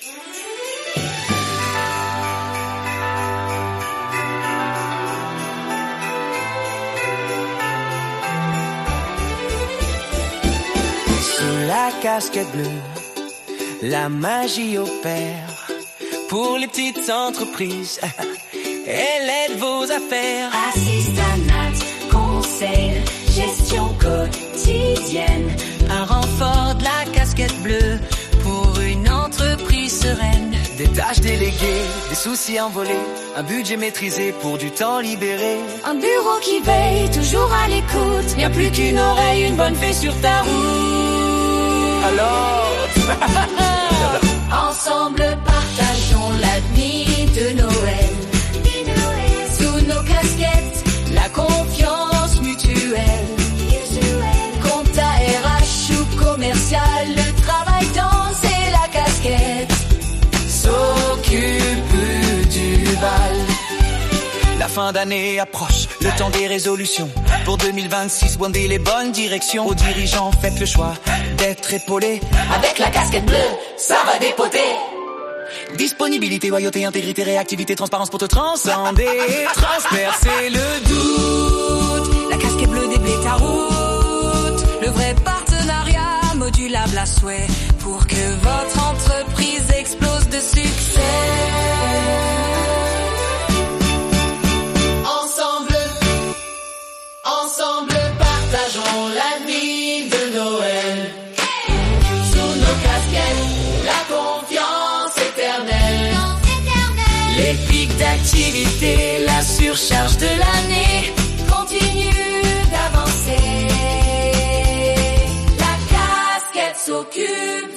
Sous la casquette bleue, la magie opère. Pour les petites entreprises, elle aide vos affaires. Assistanat, conseil, gestion quotidienne. Un renfort de la casquette bleue pour une entreprise sereine. Des tâches déléguées, des soucis envolés, un budget maîtrisé pour du temps libéré. Un bureau qui veille, toujours à l'écoute. Bien plus qu'une oreille, une bonne fée sur ta route. Alors ensemble partageons la nuit de Noël. Sous nos casquettes, la confiance mutuelle. Compte à RH ou commercial, le travail danse et la casquette s'occupe du bal. La fin d'année approche, le temps des résolutions. Pour 2026, bondez les bonnes directions. Aux dirigeants, faites le choix d'être épaulés. avec la casquette bleue, ça va dépoter. Disponibilité, loyauté, intégrité, réactivité, transparence pour te transcender. Transpercer le doute. La casquette bleue déblaye ta route. Le vrai partenariat modulable à souhait pour que votre entreprise explose de succès. Ensemble, partageons la nuit de Noël. Sous nos casquettes, la confiance éternelle. Les pics d'activité, la surcharge de l'année Continue d'avancer. La casquette s'occupe